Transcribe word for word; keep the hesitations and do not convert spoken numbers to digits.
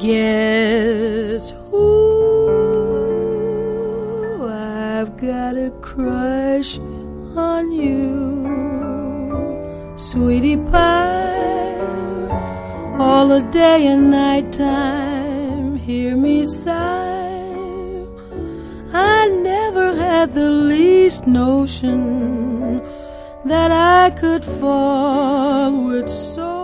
Guess who? I've got a crush on you, sweetie pie. All the day and night time, hear me sigh. I never had the least notion that I could fall with so